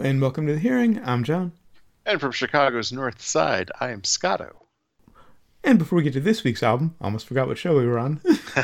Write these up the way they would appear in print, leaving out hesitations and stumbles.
and welcome to the hearing. I'm John. And from Chicago's North Side, I am Scotto. And before we get to this week's album, I almost forgot what show we were on.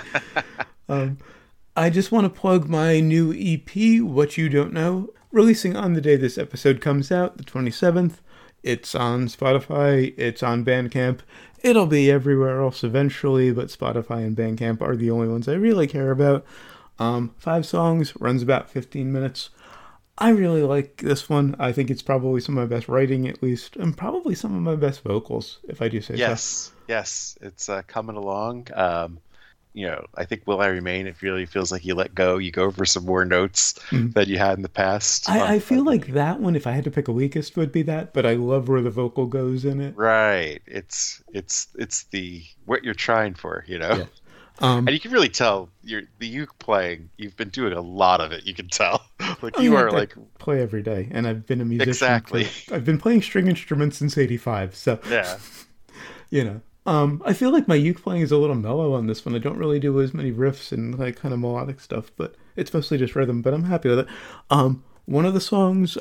um, I just want to plug my new EP, What You Don't Know, releasing on the day this episode comes out, the 27th. It's on Spotify, it's on Bandcamp. It'll be everywhere else eventually, but Spotify and Bandcamp are the only ones I really care about. 5 songs, runs about 15 minutes. I really like this one. I think it's probably some of my best writing, at least, and probably some of my best vocals, if I do say so. Yes, it's coming along. I think Will I Remain, it really feels like you let go. You go over some more notes than you had in the past. I feel like that one, if I had to pick a weakest, would be that, but I love where the vocal goes in it. Right. It's the what you're trying for, Yeah. And you can really tell the uke playing. You've been doing a lot of it. You can tell, like I play every day, and I've been a musician. Exactly. I've been playing string instruments since '85, so yeah. I feel like my uke playing is a little mellow on this one. I don't really do as many riffs and like kind of melodic stuff, but it's mostly just rhythm. But I'm happy with it. One of the songs,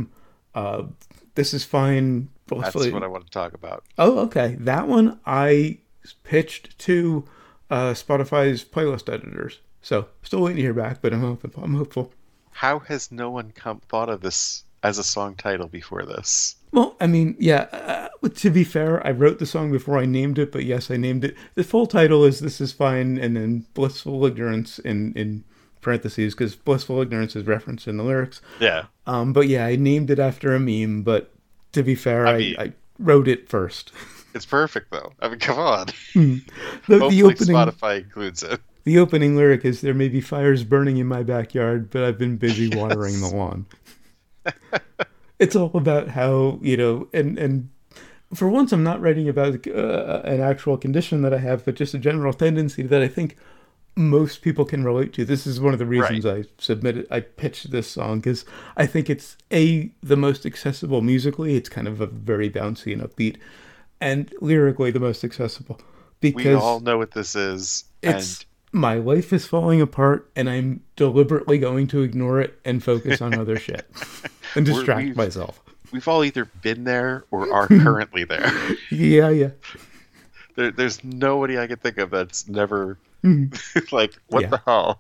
"This Is Fine." That's what I want to talk about. Oh, okay. That one I pitched to Spotify's playlist editors. So still waiting to hear back, but I'm hopeful. How has no one thought of this as a song title before this? Well, I mean, yeah, to be fair, I wrote the song before I named it, but yes, I named it. The full title is "This Is Fine," and then "Blissful Ignorance" in parentheses, because "Blissful Ignorance" is referenced in the lyrics. Yeah. But yeah, I named it after a meme, but to be fair, I wrote it first. It's perfect, though. I mean, come on. The opening, Spotify includes it. The opening lyric is, "There may be fires burning in my backyard, but I've been busy watering the lawn." It's all about how, and for once I'm not writing about an actual condition that I have, but just a general tendency that I think most people can relate to. This is one of the reasons I pitched this song, because I think it's the most accessible musically. It's kind of a very bouncy and upbeat, and lyrically the most accessible. Because we all know what this is. My life is falling apart, and I'm deliberately going to ignore it and focus on other shit and distract myself. We've all either been there or are currently there. Yeah. There's nobody I can think of that's never like, what the hell?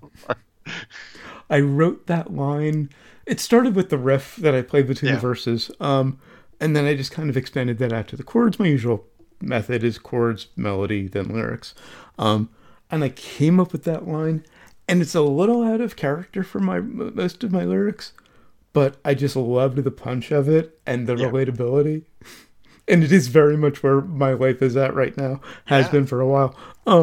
I wrote that line. It started with the riff that I played between the verses, and then I just kind of expanded that out to the chords. My usual method is chords, melody, then lyrics. And I came up with that line, and it's a little out of character for most of my lyrics, but I just loved the punch of it and the relatability. And it is very much where my life is at right now, has been for a while.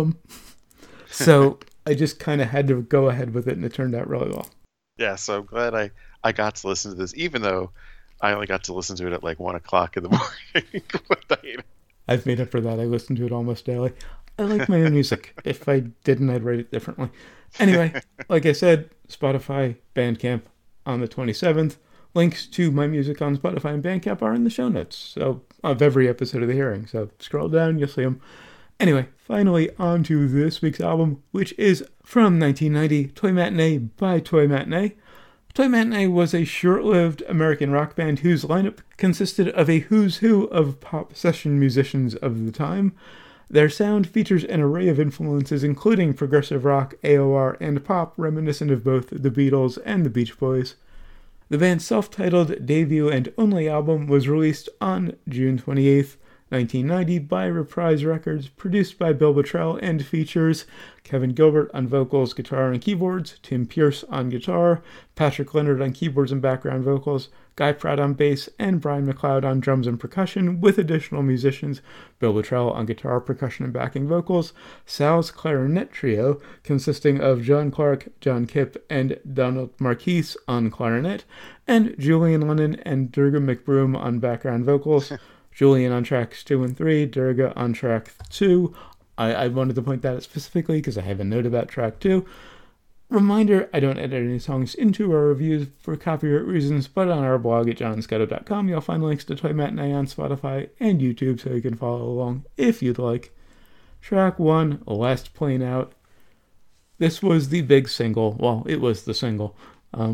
So I just kind of had to go ahead with it, and it turned out really well. Yeah, so I'm glad I got to listen to this, even though I only got to listen to it at like 1 o'clock in the morning. I've made up for that. I listen to it almost daily. I like my own music. If I didn't, I'd write it differently. Anyway, like I said, Spotify, Bandcamp on the 27th. Links to my music on Spotify and Bandcamp are in the show notes of every episode of The Hearing. So scroll down, you'll see them. Anyway, finally on to this week's album, which is from 1990, Toy Matinee by Toy Matinee. Toy Matinee was a short-lived American rock band whose lineup consisted of a who's who of pop session musicians of the time. Their sound features an array of influences, including progressive rock, AOR, and pop, reminiscent of both the Beatles and the Beach Boys. The band's self-titled debut and only album was released on June 28th, 1990 by Reprise Records, produced by Bill Bottrell, and features Kevin Gilbert on vocals, guitar, and keyboards, Tim Pierce on guitar, Patrick Leonard on keyboards and background vocals, Guy Pratt on bass, and Brian McLeod on drums and percussion, with additional musicians, Bill Bottrell on guitar, percussion, and backing vocals, Sal's clarinet trio, consisting of John Clark, John Kipp, and Donald Marquise on clarinet, and Julian Lennon and Durga McBroom on background vocals, Julian on tracks 2 and 3, Durga on track 2. I wanted to point that out specifically because I have a note about track 2. Reminder, I don't edit any songs into our reviews for copyright reasons, but on our blog at johnscotto.com you'll find links to Toy Matinee on Spotify and YouTube so you can follow along if you'd like. Track 1, Last Plane Out. This was the big single. Well, it was the single.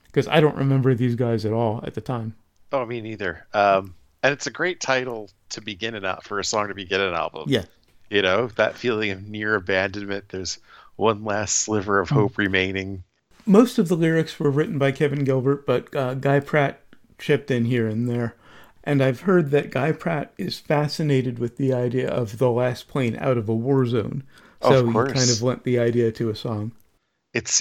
because I don't remember these guys at all at the time. Oh, me neither. And it's a great title to begin it out for a song to begin an album. Yeah. You know, that feeling of near abandonment. There's one last sliver of hope remaining. Most of the lyrics were written by Kevin Gilbert, but Guy Pratt chipped in here and there. And I've heard that Guy Pratt is fascinated with the idea of the last plane out of a war zone. So Of he kind course. of lent the idea to a song. It's,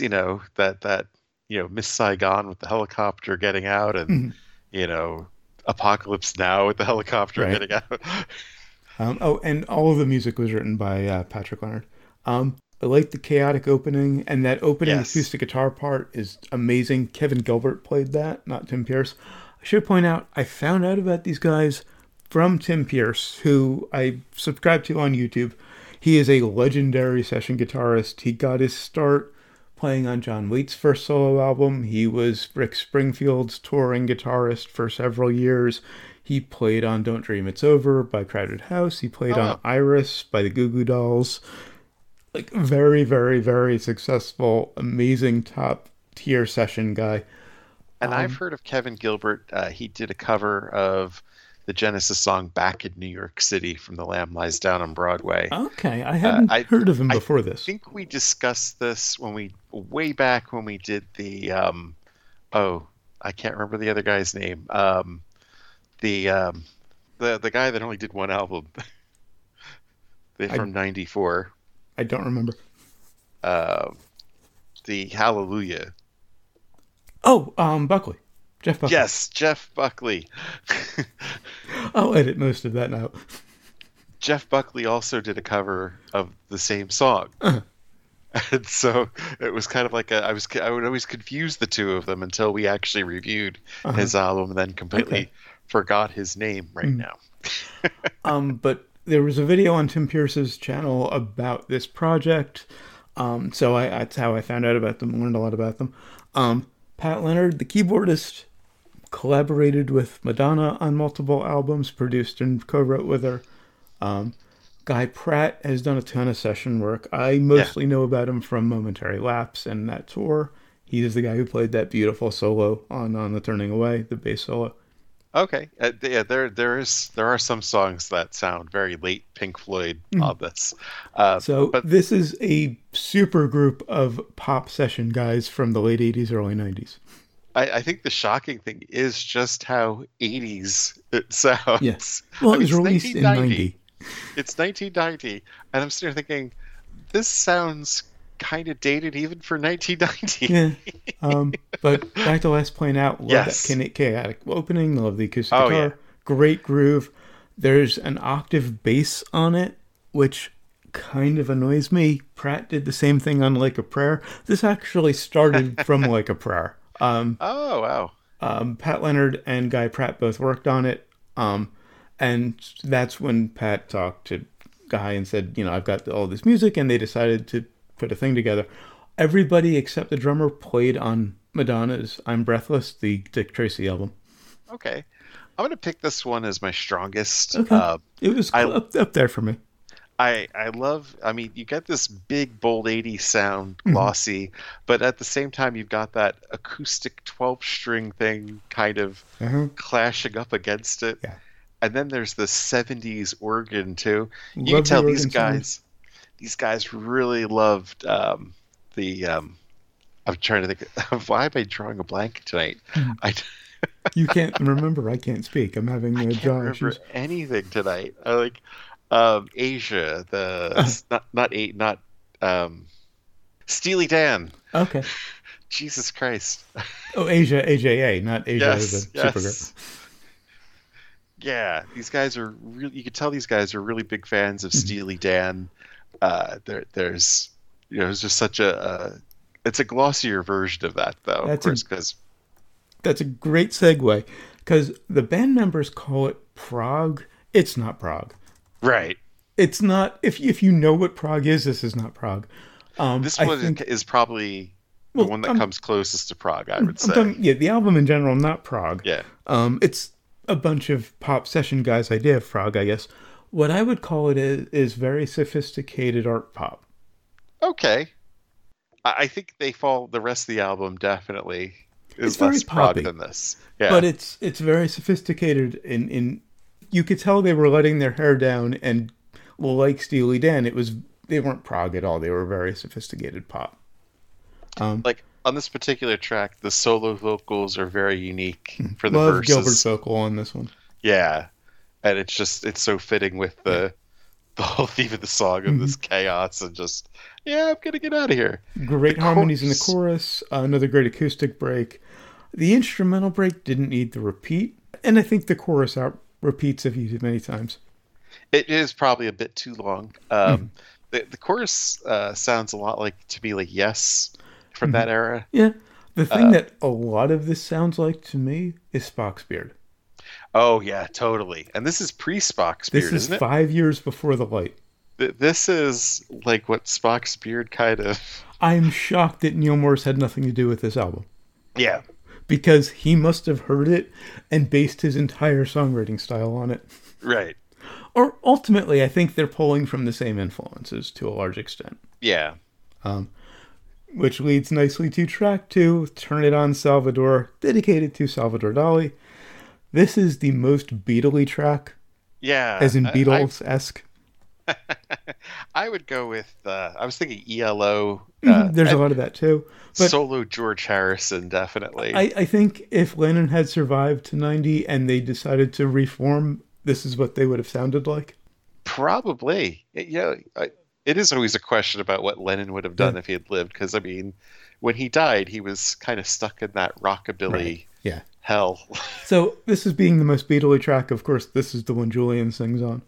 Miss Saigon with the helicopter getting out and, Mhm. you know, Apocalypse Now with the helicopter Right. getting out. Oh, and all of the music was written by Patrick Leonard. I like the chaotic opening, and that opening Yes. acoustic guitar part is amazing. Kevin Gilbert played that, not Tim Pierce. I should point out, I found out about these guys from Tim Pierce, who I subscribe to on YouTube. He is a legendary session guitarist. He got his start playing on John Waite's first solo album. He was Rick Springfield's touring guitarist for several years. He played on Don't Dream It's Over by Crowded House. He played Oh, on wow. Iris by the Goo Goo Dolls. Like, very, very, very successful, amazing top tier session guy. And I've heard of Kevin Gilbert. He did a cover of the Genesis song "Back in New York City" from "The Lamb Lies Down" on Broadway. Okay, I Uh, hadn't I heard of him I before this. think we discussed this when we way back when we did the oh, I can't remember the other guy's name. The the guy that only did one album. They're I from '94. I don't remember. Uh, the Hallelujah. Oh, Buckley. Jeff Buckley. Yes, Jeff Buckley. I'll edit most of that now. Jeff Buckley also did a cover of the same song. Uh-huh. And so it was kind of like I would always confuse the two of them until we actually reviewed Uh-huh. his album and then completely Okay. forgot his name right Mm. now. But there was a video on Tim Pierce's channel about this project. So that's how I found out about them, learned a lot about them. Pat Leonard, the keyboardist, collaborated with Madonna on multiple albums, produced and co-wrote with her. Guy Pratt has done a ton of session work. I mostly know about him from Momentary Lapse and that tour. He is the guy who played that beautiful solo on The Turning Away, the bass solo. Okay, yeah, there are some songs that sound very late Pink Floyd on this, So but this is a super group of pop session guys from the late 80s, early 90s. I think the shocking thing is just how 80s it sounds. Yeah. Well, I it mean, was it's released in 90. It's 1990, and I'm sitting there thinking, this sounds kind of dated even for 1990. Yeah. But back to Last Plane Out. Love Yes. that chaotic opening. Love the acoustic Oh, guitar. yeah. Great groove. There's an octave bass on it, which kind of annoys me. Pratt did the same thing on Like a Prayer. This actually started from Like a Prayer. Oh, wow. Pat Leonard and Guy Pratt both worked on it. And that's when Pat talked to Guy and said, I've got all this music, and they decided to put a thing together. Everybody except the drummer played on Madonna's I'm Breathless, the Dick Tracy album. Okay. I'm going to pick this one as my strongest. Okay. It was I- up there for me. I love, I mean, you get this big, bold 80s sound, glossy, but at the same time, you've got that acoustic 12-string thing kind of Uh-huh. clashing up against it. Yeah. And then there's the 70s organ, too. You Love can the tell organ sound. these guys really loved the, I'm trying to think, why am I drawing a blank tonight? I You can't remember. I can't speak. I'm having can't jaw remember issues. anything tonight. I like Asia, not Steely Dan. Okay. Jesus Christ. Oh, Asia, AJA, not Asia as Yes, a Supergirl. yes. Yeah, these guys are really. You can tell these guys are really big fans of Steely Dan. There's, it's just such it's a glossier version of that, though. Of That's a- course, because That's a great segue, because the band members call it prog. It's not prog. right, It's not. If you know what prog is, this is not prog. this I one think- is probably Well, the one that comes closest to Prague, I would I'm say. talking, yeah, the album in general, not prog. Yeah. It's a bunch of pop session guys' idea of prog, I guess. What I would call it is very sophisticated art pop. Okay. I think they fall the rest of the album definitely is very less prog poppy, than this. Yeah. but it's very sophisticated. In you could tell they were letting their hair down, and like Steely Dan, they weren't prog at all. They were very sophisticated pop. Like on this particular track, the solo vocals are very unique for the Love Gilbert's verses. vocal on this one. Yeah. And it's so fitting with the whole theme of the song of this chaos and just, yeah, I'm gonna get out of here. Great The harmonies in the chorus. chorus. Another great acoustic break. The instrumental break didn't need the repeat, and I think the chorus out repeats if used many times. It is probably a bit too long. The chorus sounds a lot like to me like Yes from that era. Yeah. The thing that a lot of this sounds like to me is Spock's beard. Oh yeah, totally. And this is pre-Spock's This beard, is isn't it? 5 years before the light. This is like what Spock's beard kind of. I'm shocked that Neil Morris had nothing to do with this album, Yeah, because he must have heard it and based his entire songwriting style on it. right. Or ultimately, I think they're pulling from the same influences to a large extent. Yeah. Which leads nicely to track 2, Turn It On Salvador, dedicated to Salvador Dali. This is the most Beatley track, Yeah. as in Beatles-esque. I would go with I was thinking ELO. There's a lot of that too. But Solo George Harrison, definitely. I think if Lennon had survived to 90 and they decided to reform, this is what they would have sounded like. Probably. It is always a question about what Lennon would have done if he had lived, because, I mean, when he died, he was kind of stuck in that rockabilly Right. Yeah. hell. So this is being the most Beatley track. Of course, this is the one Julian sings on.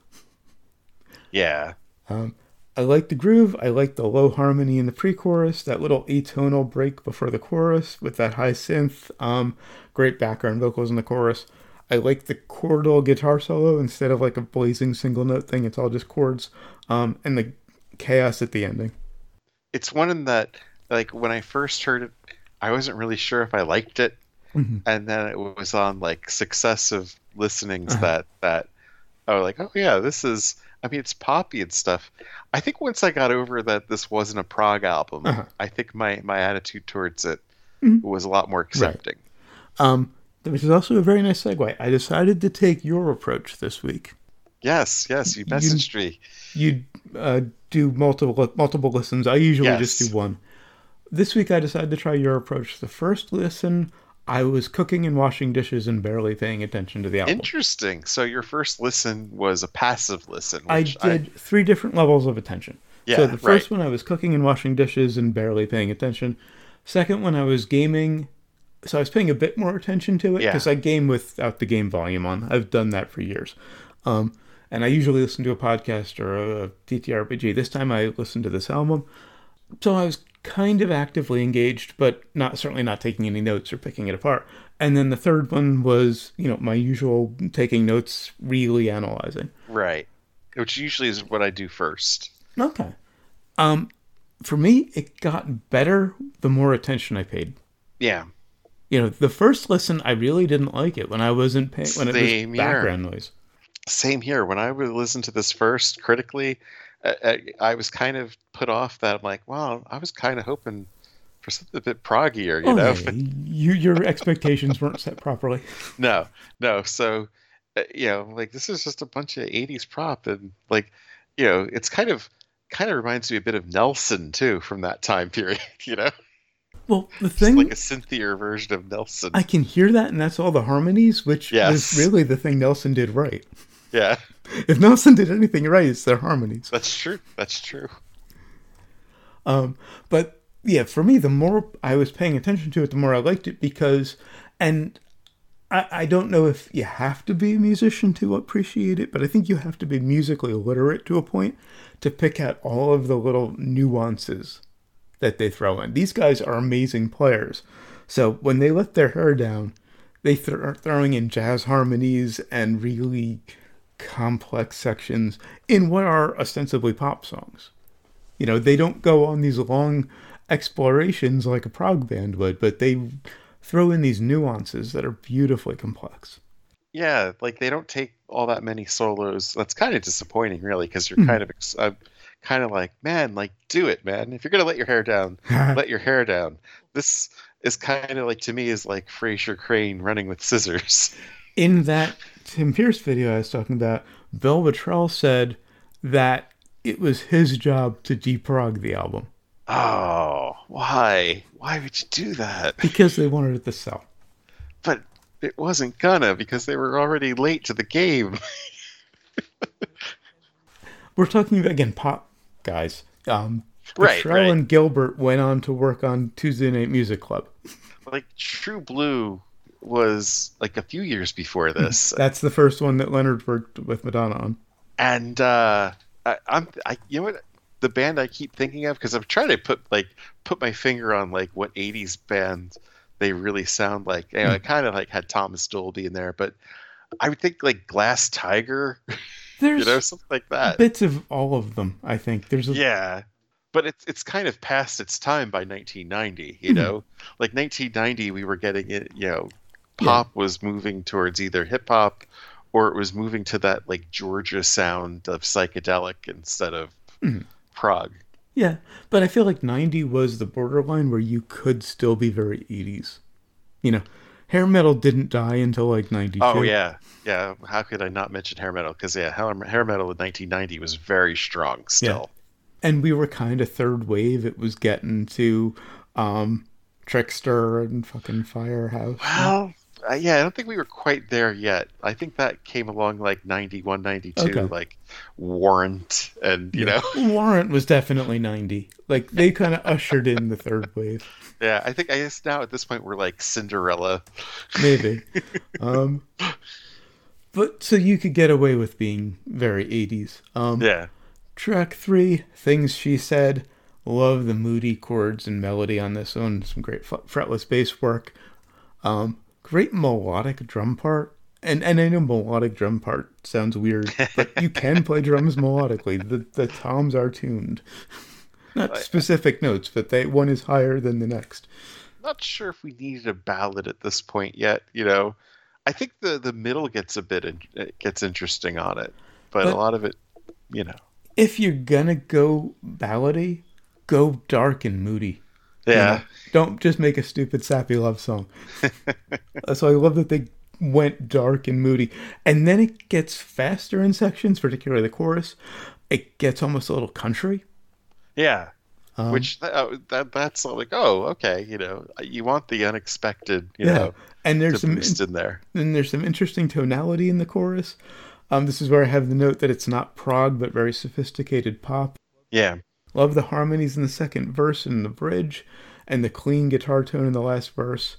Yeah. I like the groove. I like the low harmony in the pre-chorus, that little atonal break before the chorus with that high synth. Great background vocals in the chorus. I like the chordal guitar solo instead of like a blazing single note thing. It's all just chords. And the chaos at the ending. It's one in that, like, when I first heard it, I wasn't really sure if I liked it. And then it was on, like, successive listenings that I was like, oh, yeah, this is... I mean, it's poppy and stuff. I think once I got over that this wasn't a prog album, I think my attitude towards it was a lot more accepting. Which is also a very nice segue. I decided to take your approach this week. Yes, you messaged me. You do multiple listens. I usually just do one. This week I decided to try your approach. The first listen, I was cooking and washing dishes and barely paying attention to the album. Interesting. So your first listen was a passive listen. I did 3 different levels of attention. Yeah, so the first right. one I was cooking and washing dishes and barely paying attention. Second one I was gaming, so I was paying a bit more attention to it because I game without the game volume on. I've done that for years. And I usually listen to a podcast or a TTRPG. This time I listened to this album. So I was kind of actively engaged, but certainly not taking any notes or picking it apart. And then the third one was, my usual taking notes, really analyzing. Right. Which usually is what I do first. Okay. For me, it got better the more attention I paid. Yeah. The first listen, I really didn't like it when I wasn't paying, when it was background noise. Same here. When I would listen to this first critically, I was kind of put off that. I'm like, well, I was kind of hoping for something a bit proggier, you know? Yeah. Your expectations weren't set properly. No. So, like, this is just a bunch of 80s prop. And, like, it's kind of reminds me a bit of Nelson, too, from that time period, Well, the thing... It's like a synthier version of Nelson. I can hear that, and that's all the harmonies, which is really the thing Nelson did right. Yeah. If Nelson did anything right, it's their harmonies. That's true. But yeah, for me, the more I was paying attention to it, the more I liked it because, and I don't know if you have to be a musician to appreciate it, but I think you have to be musically literate to a point to pick out all of the little nuances that they throw in. These guys are amazing players. So when they let their hair down, they are throwing in jazz harmonies and really complex sections in what are ostensibly pop songs. They don't go on these long explorations like a prog band would, but they throw in these nuances that are beautifully complex. Yeah, like they don't take all that many solos. That's kind of disappointing, really, because you're kind of kind of like, man, like do it, man. If you're gonna let your hair down, let your hair down. This is kind of like, to me, is like Fraser Crane running with scissors. In that Tim Pierce video I was talking about, Bill Bottrell said that it was his job to deprog the album Oh, why? Why would you do that? because they wanted it to sell. But it wasn't gonna, because they were already late to the game. We're talking about, again, pop guys. Right, Bottrell right. and Gilbert went on to work on Tuesday Night Music Club. Like True Blue was like a few years before this, That's the first one that Leonard worked with Madonna on. and you know what, the band I keep thinking of, because I'm trying to put my finger on like what '80s band they really sound like. You know, I kind of like had Thomas Dolby in there, but I would think like Glass Tiger, you There's know, something like that. bits of all of them, I think. There's a, Yeah, but it's kind of past its time by 1990. You know, like 1990, we were getting it. You know, pop was moving towards either hip hop or it was moving to that like Georgia sound of psychedelic instead of prog. yeah, but I feel like 90 was the borderline where you could still be very 80s. You know, hair metal didn't die until like 92. Oh yeah, yeah. How could I not mention hair metal? Because yeah, hair metal in 1990 was very strong still. And we were kind of third wave. It was getting to Trickster and fucking Firehouse. Well, yeah, I don't think we were quite there yet. I think that came along like 91, 92, Okay. like Warrant and, you know. Warrant was definitely 90. Like, they kind of ushered in the third wave. Yeah, I guess now at this point we're like Cinderella. Maybe. But so you could get away with being very 80s. Yeah. Track 3, Things She Said. Love the moody chords and melody on this one. Some great fretless bass work. Great melodic drum part. And I know melodic drum part sounds weird, but you can play drums melodically. The toms are tuned. Not specific notes, but one is higher than the next. Not sure if we needed a ballad at this point yet, you know. I think the middle gets it gets interesting on it, but a lot of it, you know. If you're gonna go ballady, go dark and moody. Yeah. You know? Don't just make a stupid sappy love song. So I love that they went dark and moody. And then it gets faster in sections, particularly the chorus. It gets almost a little country. Yeah. Which that's like, oh, okay, you know, you want the unexpected, you know, and there's to some boost in there. And there's some interesting tonality in the chorus. This is where I have the note that it's not prog, but very sophisticated pop. Yeah. Love the harmonies in the second verse and the bridge, and the clean guitar tone in the last verse.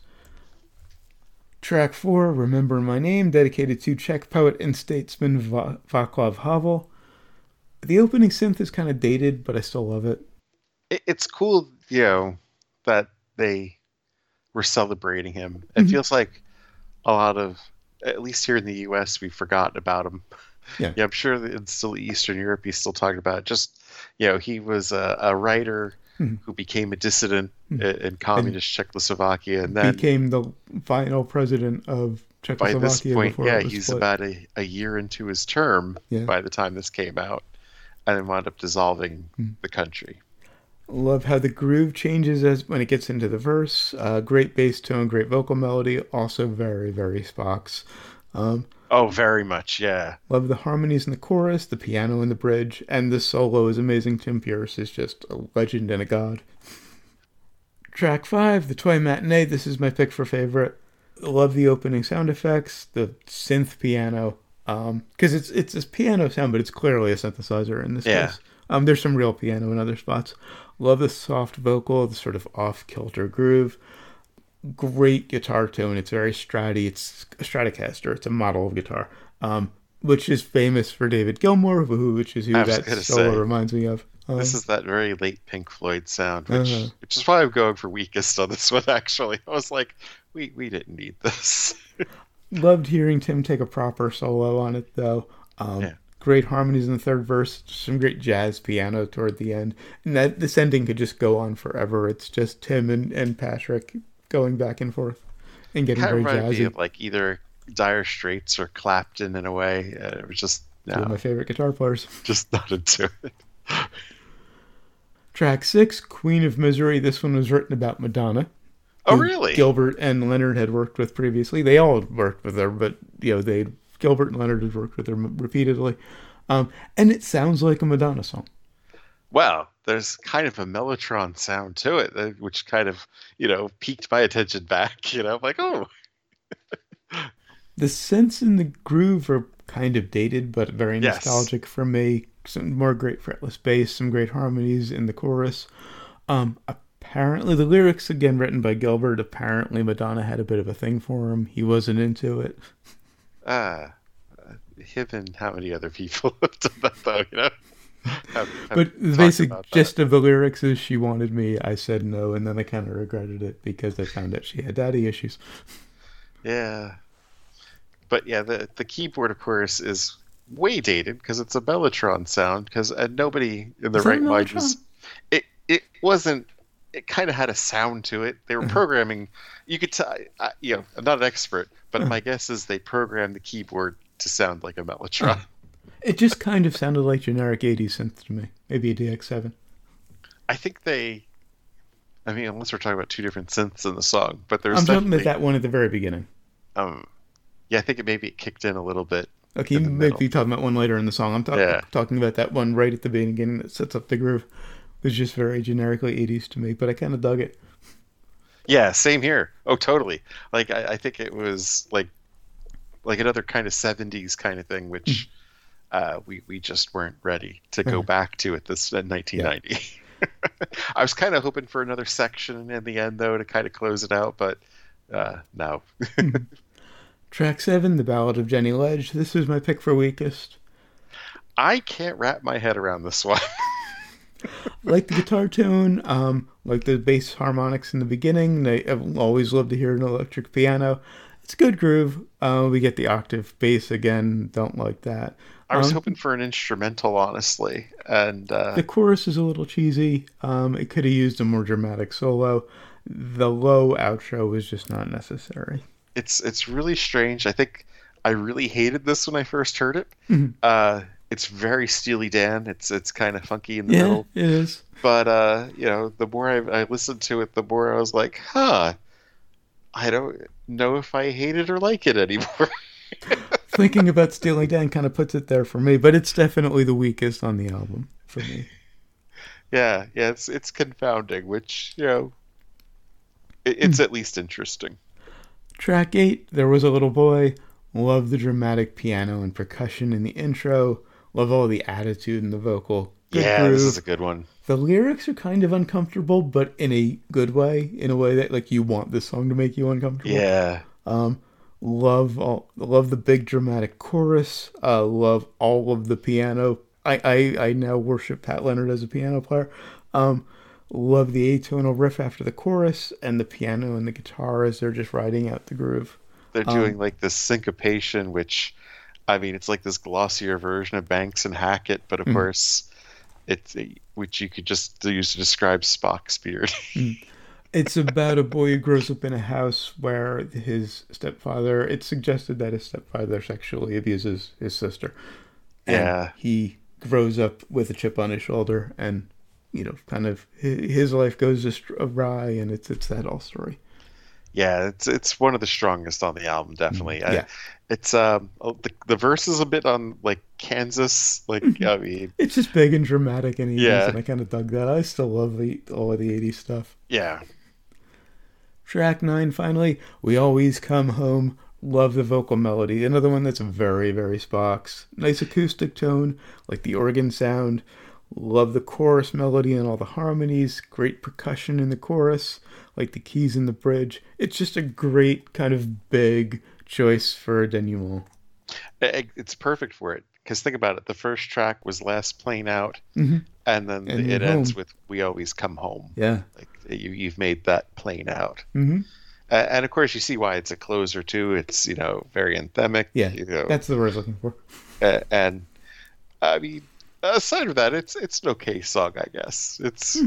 Track 4, Remember My Name, dedicated to Czech poet and statesman Václav Havel. The opening synth is kind of dated, but I still love it. It's cool, you know, that they were celebrating him. It feels like a lot of, at least here in the U.S., we've forgotten about him. Yeah, I'm sure that in still Eastern Europe, he's still talking about it. Just, you know, he was a writer who became a dissident in communist Czechoslovakia, and then became the final president of Czechoslovakia. By this point, before yeah, it was he's split. about a year into his term by the time this came out, and then wound up dissolving the country. Love how the groove changes as when it gets into the verse. Great bass tone, great vocal melody. Also very, very Spock's. Oh, very much, yeah. Love the harmonies in the chorus, the piano in the bridge, and the solo is amazing. Tim Pierce is just a legend and a god. Track 5, The Toy Matinee. This is my pick for favorite. Love the opening sound effects, the synth piano. Because it's a piano sound, but it's clearly a synthesizer in this case. There's some real piano in other spots. Love the soft vocal, the sort of off-kilter groove. Great guitar tone. It's very Stratty. It's a Stratocaster. It's a model of guitar, which is famous for David Gilmour, which is who that solo reminds me of. This is that very late Pink Floyd sound, which is why I'm going for weakest on this one, actually. I was like, we didn't need this. Loved hearing Tim take a proper solo on it, though. Great harmonies in the third verse, some great jazz piano toward the end. And this ending could just go on forever. It's just Tim and Patrick going back and forth and getting very jazzy. Me of like either Dire Straits or Clapton in a way. It was just two of my favorite guitar players. Just not into it. Track 6, Queen of Misery. This one was written about Madonna, Oh, who really? Gilbert and Leonard had worked with previously. They all worked with her, but Gilbert and Leonard had worked with her repeatedly. And it sounds like a Madonna song. Well, there's kind of a Mellotron sound to it, which kind of, piqued my attention back. I'm like, oh, The synths and the groove are kind of dated, but very yes. nostalgic for me. Some more great fretless bass, some great harmonies in the chorus. Apparently, the lyrics, again written by Gilbert, apparently Madonna had a bit of a thing for him. He wasn't into it. Him and how many other people have done that, though, But the basic gist of the lyrics is she wanted me, I said no, and then I kind of regretted it because I found out she had daddy issues. Yeah. But yeah, the keyboard, of course, is way dated because it's a Mellotron sound. Because nobody in the right mind was. It wasn't. It kind of had a sound to it. They were programming. You could tell. I'm not an expert, but my guess is they programmed the keyboard to sound like a Mellotron. It just kind of sounded like generic 80s synth to me. Maybe a DX7. I think they. I mean, unless we're talking about two different synths in the song, but there's. I'm talking about that one at the very beginning. Yeah, I think maybe it kicked in a little bit. Okay, you might be talking about one later in the song. I'm talking about that one right at the beginning that sets up the groove. It was just very generically 80s to me, but I kind of dug it. Yeah, same here. Oh, totally. Like I think it was like another kind of 70s kind of thing, which we just weren't ready to go back to at this 1990. Yeah. I was kind of hoping for another section in the end, though, to kind of close it out, but no. Track 7, The Ballad of Jenny Ledge. This was my pick for weakest. I can't wrap my head around this one. Like the guitar tone, like the bass harmonics in the beginning. I've always loved to hear an electric piano. It's a good groove. We get the octave bass again. Don't like that. I was hoping for an instrumental, honestly. And the chorus is a little cheesy. It could have used a more dramatic solo. The low outro was just not necessary. It's really strange. I think I really hated this when I first heard it. Mm-hmm. It's very Steely Dan. It's kind of funky in the middle. Yeah, it is. But the more I listened to it, the more I was like, I don't know if I hate it or like it anymore. Thinking about Steely Dan kind of puts it there for me, but it's definitely the weakest on the album for me. Yeah, it's confounding, which it's at least interesting. Track 8, There Was a Little Boy. Love the dramatic piano and percussion in the intro. Love all the attitude in the vocal. Good groove. This is a good one. The lyrics are kind of uncomfortable, but in a good way, in a way that like you want this song to make you uncomfortable. Yeah. Love the big dramatic chorus. Love all of the piano. I now worship Pat Leonard as a piano player. Love the atonal riff after the chorus and the piano and the guitar as they're just riding out the groove. They're doing like this syncopation, which, I mean, it's like this glossier version of Banks and Hackett, but of course, which you could just use to describe Spock's beard. It's about a boy who grows up in a house where his stepfather, it's suggested that his stepfather sexually abuses his sister. And he grows up with a chip on his shoulder and, kind of his life goes awry, and it's that whole story. Yeah, it's one of the strongest on the album, definitely. It's the verse is a bit on like Kansas, like I mean, it's just big and dramatic and 80s, and I kind of dug that. I still love all of the 80s stuff. Yeah. Track 9, finally, We Always Come Home. Love the vocal melody. Another one that's very, very Spock's. Nice acoustic tone, like the organ sound. Love the chorus melody and all the harmonies. Great percussion in the chorus, like the keys in the bridge. It's just a great kind of big choice for a denouement. It's perfect for it. Because think about it. The first track was Last Plane Out, and then it ends with We Always Come Home. Yeah. Like you've made that plane out. Mm-hmm. And of course, you see why it's a closer too. It's very anthemic. Yeah, that's the word I was looking for. And I mean, aside of that, it's an okay song, I guess. It's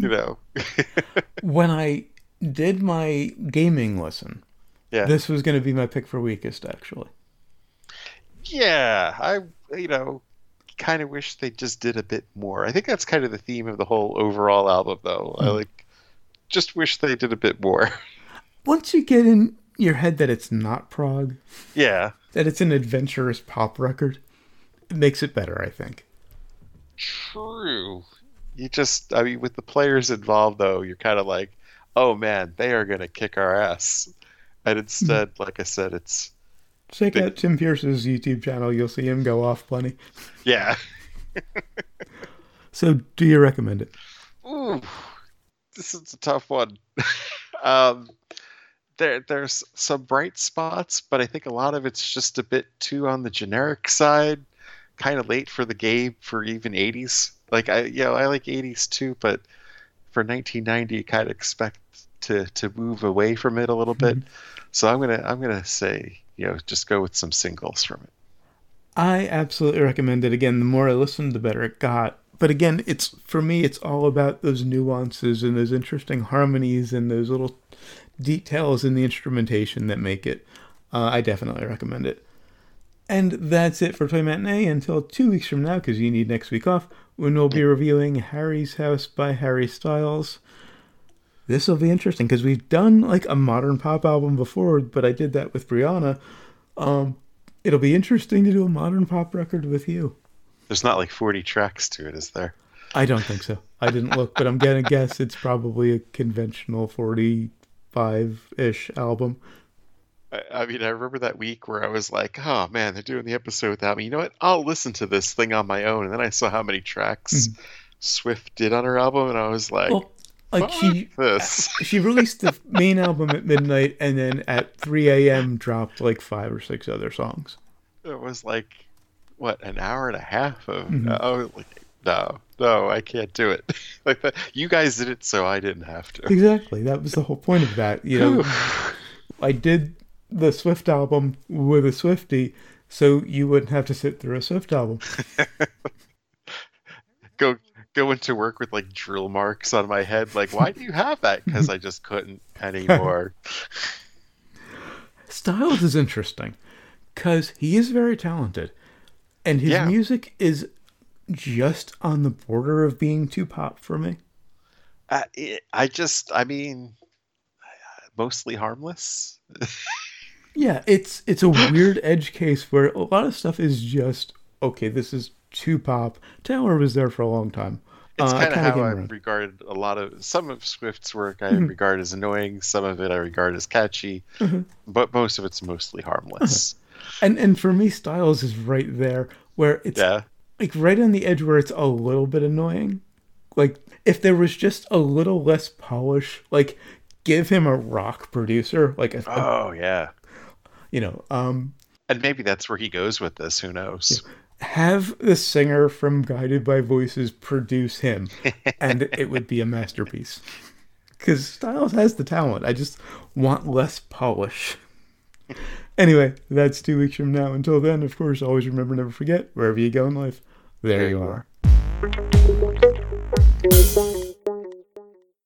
When I did my gaming lesson, this was going to be my pick for weakest, actually. Yeah, kind of wish they just did a bit more. I think that's kind of the theme of the whole overall album, though. I just wish they did a bit more. Once you get in your head that it's not prog, Yeah. that it's an adventurous pop record, it makes it better, I think. True. With the players involved, though, you're kind of like, oh man, they are going to kick our ass. And instead, like I said, it's... Check out Tim Pierce's YouTube channel. You'll see him go off plenty. Yeah. So, do you recommend it? Ooh, this is a tough one. There's some bright spots, but I think a lot of it's just a bit too on the generic side. Kind of late for the game for even 80s. Like I like 80s too, but for 1990, you kind of expect to move away from it a little bit. So I'm gonna say, just go with some singles from it. I absolutely recommend it. Again, the more I listened, the better it got. But again, for me, it's all about those nuances and those interesting harmonies and those little details in the instrumentation that make it. I definitely recommend it. And that's it for Toy Matinee until 2 weeks from now, because you need next week off, when we'll be reviewing Harry's House by Harry Styles. This will be interesting, because we've done like a modern pop album before, but I did that with Brianna. It'll be interesting to do a modern pop record with you. There's not like 40 tracks to it, is there? I don't think so. I didn't look, but I'm going to guess it's probably a conventional 45-ish album. I remember that week where I was like, oh man, they're doing the episode without me. You know what? I'll listen to this thing on my own. And then I saw how many tracks Swift did on her album, and I was like, she released the main album at midnight, and then at 3 a.m. dropped like 5 or 6 other songs. It was like, what, an hour and a half of, no, I can't do it. Like that. You guys did it, so I didn't have to. Exactly. That was the whole point of that. I did the Swift album with a Swiftie, so you wouldn't have to sit through a Swift album. Go into work with like drill marks on my head. Like, why do you have that? Because I just couldn't anymore. Styles is interesting because he is very talented, and his music is just on the border of being too pop for me. Mostly harmless. Yeah, it's a weird edge case where a lot of stuff is just, okay, this is too pop. Taylor was there for a long time. It's kind of how I regard some of Swift's work I regard as annoying, some of it I regard as catchy, but most of it's mostly harmless. And for me, Styles is right there where it's like right on the edge where it's a little bit annoying. Like if there was just a little less polish, like give him a rock producer, like and maybe that's where he goes with this. Who knows? Have the singer from Guided by Voices produce him, and it would be a masterpiece. Because Styles has the talent. I just want less polish. Anyway, that's 2 weeks from now. Until then, of course, always remember, never forget, wherever you go in life, there you are.